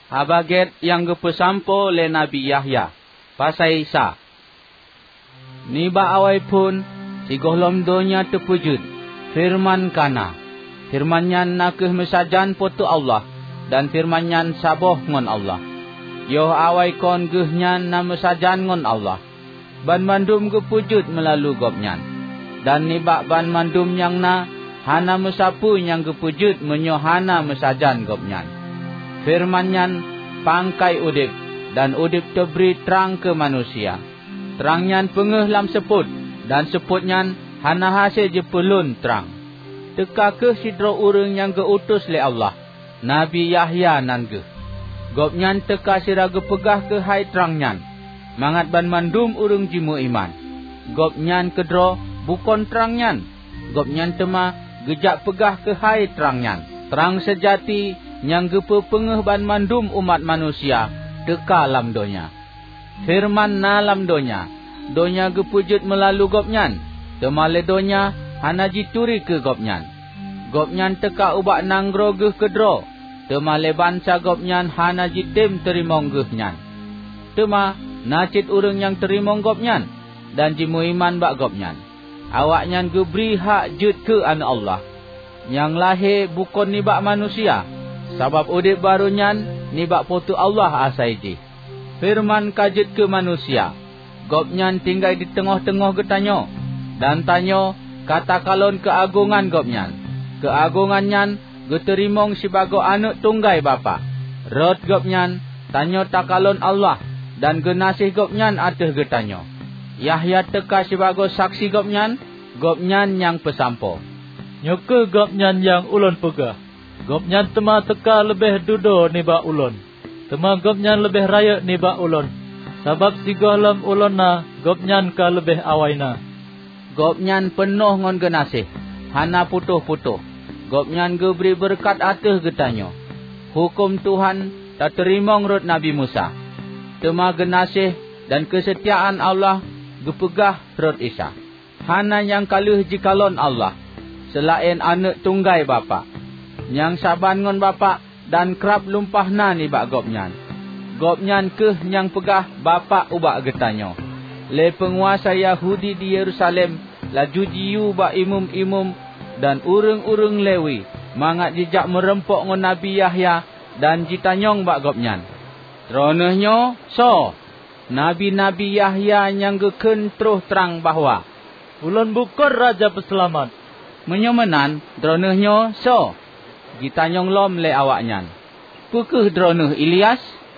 habaget yang gepesampo le Nabi Yahya pasai Isa. Niba awai pun si gohlom donya terpujud firman kana. Firman-nyan nakeh mesajan potu Allah dan firman-nyan saboh ngon Allah. Yoh awai kon gehnyan na mesajan ngon Allah. Ban mandum gepujud melalu gopnyan. Dan nibak ban mandum yang na hana mesapu yang gepujud menyohana mesajan gopnyan. Firman-nyan pangkai udip dan udip teberi terang ke manusia. Terang-nyan pengeh lam seput dan seput-nyan hana hasil je pelun terang. Teka ke sidro urang yang geutus le Allah, Nabi Yahya nan ge. Gopnyan teka sira gepegah ke hai terang-nyan. Mangat ban mandum urang jimu iman. Gopnyan kedro bukon terang-nyan. Gopnyan tema gejak pegah ke hai terang-nyan. Terang sejati yang gepe pengeh ban mandum umat manusia teka lam donya. Firman na lam donya. Donya gepujud melalu gopnyan. Temale donya hana jituri ke gopnyan. Gopnyan teka ubak nanggro geh kedro. Temale bansa gopnyan hana jitim terimong gehnyan. Tema nacit urang yang terimong gopnyan dan jimu iman bak gopnyan. Awaknyan geberi hak jut ke an Allah. Yang lahir bukan nibak manusia. Sabab udip barunyan nibak potu Allah asaiji. Firman kajut ke manusia. Gopnyan tinggal di tengah-tengah getanyo. Dan tanyo kata kalon keagungan gopnyan. Keagungannya geterimong sebagai anak tunggai bapa. Rod gopnyan tanyo takalon Allah dan genasih gopnyan ateh getanyo. Yahya teka sebagai saksi gopnyan yang pesampo. Nyoke gopnyan yang ulun pegah. Gopnyan tema teka lebih dudo niba ulun. Tema gopnyan lebih raya niba ulun. Sabab si gohlom ulun na gopnyan ka lebih awaina. Gopnyan penuh ngon genasih, hana putuh-putuh. Gopnyan geberi berkat ateh getanyo. Hukum Tuhan tak terimong rut Nabi Musa. Tema genasih dan kesetiaan Allah gepegah rut Isa. Hana yang kaluh jikalon Allah, selain anak tunggai bapa. Yang saban ngon bapa dan kerap lumpahna nibak gopnyan. Gopnyan keh yang pegah bapa ubak getanyo. Le penguasa Yahudi di Yerusalem laju jiu bak imum-imum dan urang-urang Lewi mangat jejak merempok ngon Nabi Yahya dan jitanyong bak gopnyan. Tronehnya so Nabi-Nabi Yahya yang geken terus terang bahwa ulun bukan raja peselamat. Menyomenan dronehnya so jitanyong lom le awaknyan. Pukeh droneh Ilyas?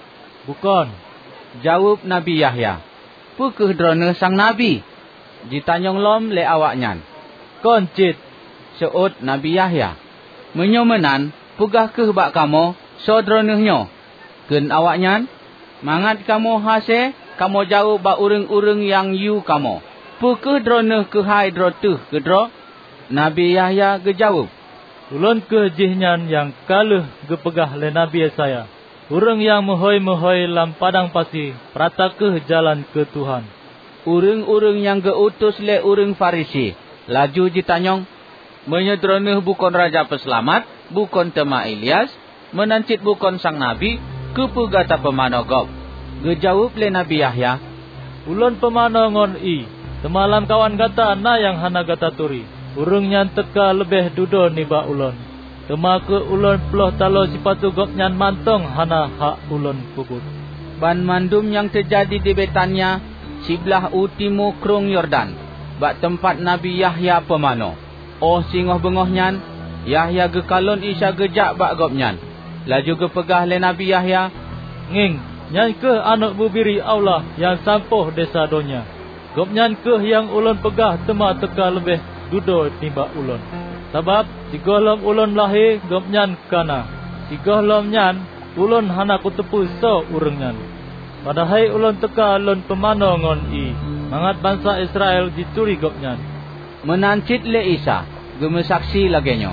Bukan. Jawab Nabi Yahya. Pukeh droneh sang Nabi? Jitanyong lom le awaknyan. Koncit. Seut Nabi Yahya. Menyomenan pugah keh bak kamo so dronehnya? Ken awaknyan? Mangat kamo hase, kamo jauh bak urang-urang yang yu kamo. Pukeh droneh ke hai droteh kedro? Nabi Yahya gejawab. Ulun ke jihnyan yang kaluh gepegah le Nabi saya. Urang yang mohoi-mohoi lam padang pasir, prata ke jalan ke Tuhan. Urang-urang yang geutus le urang Farisi, laju ditanyong, menyedroneh bukan raja peselamat, bukan tema Ilyas, menancit bukan sang Nabi, kepugata pemanogop. Gejawab le Nabi Yahya, ulun pemanongon i, temalam kawan gata na yang hana gata turi. Urang nyan teka lebih dudo niba ulun. Tema ke ulun peloh talo sipatu gopnyan mantong hana hak ulun puput. Ban mandum yang terjadi di Betania, sebelah utimu krung Yordan, bak tempat Nabi Yahya pemano. Oh singoh bengohnyan, Yahya gekalon Isa gejak bak gopnyan. Laju gepegah le Nabi Yahya, nging, nyan ke anak bubiri Allah yang sampoh desa donya. Gopnyan ke yang ulun pegah tema teka lebih dudo tiba ulun. Sabab si gohlom ulun lahir gopnyan kana. Si gohlom nyan ulun hana kutepu so urang nyan. Padahal ulun teka ulun pemano ngon i. Mangat bangsa Israel dituri gopnyan. Menancit le Isa, gemesaksi lagenyo.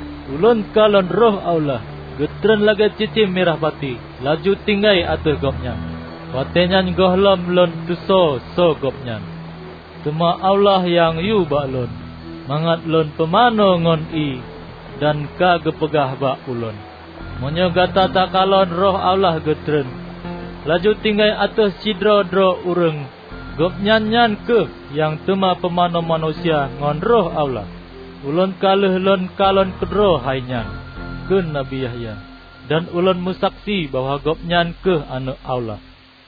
Ulun kalon roh Allah. Getren lagi cici merah pati. Laju tinggai atur gopnyan. Watenyan gohlom lun tuso so gopnyan. Tema Allah yang yu bak lun. Mangat lun pemano ngon i dan ka gepegah bak ulun. Monyo gata tak kalon roh Allah getren. Laju tinggai atas cidra-dra urang. Gop nyan ke yang tema pemano manusia ngon roh Allah. Ulun kalih lon kalon kedro hainyan. Ke Nabi Yahya. Dan ulun musaksi bahwa gop nyan ke anak Allah.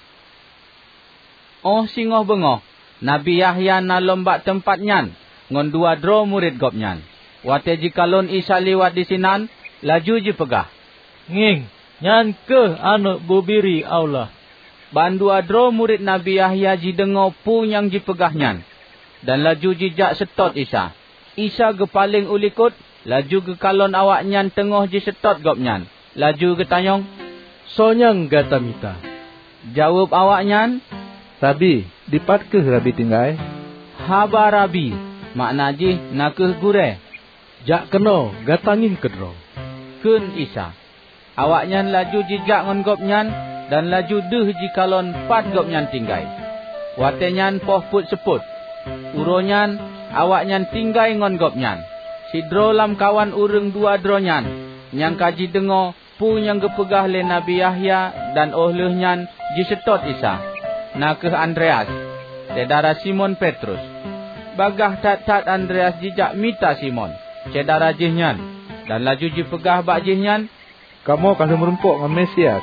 Oh singoh bengoh. Nabi Yahya na lombak tempat nyan. Ngon 2 dro murid gop nyan. Wate jikalon Isa liwat di sinan. Laju ji pegah. Nging. Nyan ke anak bubiri Allah. Ban 2 dro murid Nabi Yahya ji dengo pu yang ji pegah nyan. Dan laju jijak setot Isa. Isa gepaling ulikut. Laju ke kalon awak nyan tengah ji setot gop nyan. Laju ke tanyong. Sonyang gata mita. Jawab awak nyan. Rabi, dipat ke Rabi tinggai? Haba Rabi. Makna ji nakeh gure. Jak keno gatangin kedro. Kun Isa. Awak nyan laju jijak ngon gop nyan. Dan laju deh ji kalon 4 gop nyan tinggai. Wate nyan poh put seput. Uro nyan awak nyan tinggai ngon gop nyan. Sidro lam kawan ureng 2 dro nyan. Nyang kaji dengo pu yang gepegah le Nabi Yahya. Dan ohleh nyan ji setot Isa. Nakeh Andreas. Cedara Simon Petrus. Bagah tat-tat Andreas jijak mita Simon. Cedara jih nyan. Dan laju ji pegah bak jih nyan. Kamu kasih merumpuk ngan Mesias.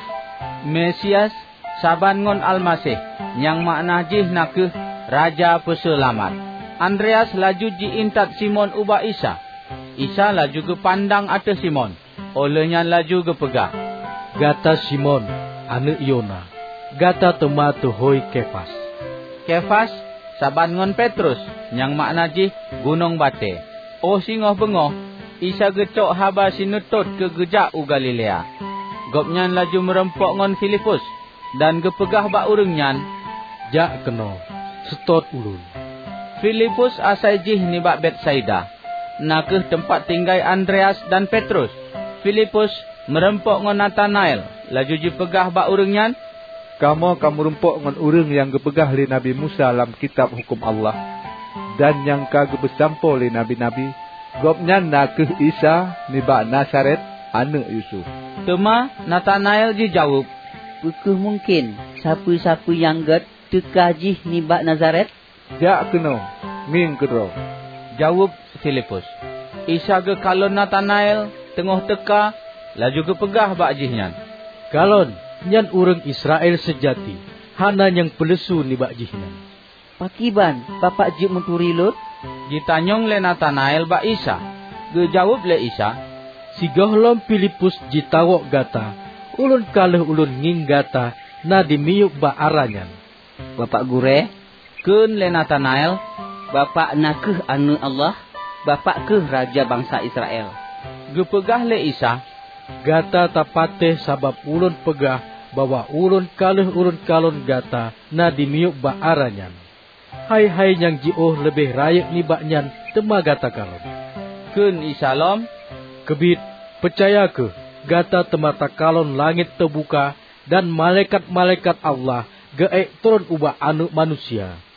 Mesias saban ngon Almasih. Yang makna jih nakeh Raja Peselamat. Andreas laju ji intat Simon ubah Isa. Isa laju ke pandang atas Simon. Olehnya laju ke pegah. Gata Simon, anak Yona. Gata tematu hoi Kefas. Kefas saban ngon Petrus. Yang makna jih gunung bate. Oh singoh bengoh. Isa gecok haba sinutut ke gejak u Galilea. Gopnyan laju merempok ngon Filipus. Dan gepegah bak ureng nyan. Jak keno, setot ulun. Filipus asai jih ni bak Betsaida. Nakeh tempat tinggai Andreas dan Petrus. Filipus merempok ngon Nathanael. Laju ji pegah bak ureng nyan. Kamu rumpuk ngon urang yang gepegah li Nabi Musa dalam kitab hukum Allah. Dan yang kagak bersampo li Nabi-Nabi. Gopnyan nakeh Isa ni bak Nazaret anak Yusuf. Tema Nathanael ji jawab. Bukuh mungkin siapa-siapa yang get tekajih ni bak Nazaret? Jak keno, ming kedro. Jawab Filipus. Isa ge kalon Nathanael tengah teka. Laju ge pegah bak jih nyan. Kalon, nyan urang Israel sejati. Hana yang pelesu ni bak jih nyan. Pakiban, bapak jik menturi lut? Ditanyong le Nathanael bak Isa. Ge jawab le Isa. Si gohlom Filipus jitawok gata. Ulun kalih ulun nging gata. Na dimiyuk bak aranyan. Bapak gure? Kun le Nathanael. Bapak nakeh anak Allah? Bapak ke Raja bangsa Israel? Gepegah le Isa. Gata tapateh sabab ulun pegah. Bahwa ulun kalih ulun kalon gata. Na dimiyuk bak aranyan. Hai-hai yang jioh lebih rayak ni baknyan tema gata kalon. Kun Isa lom. Kebit, percaya ke, gata temata kalon langit terbuka dan malaikat-malaikat Allah geek turun ubah anak manusia.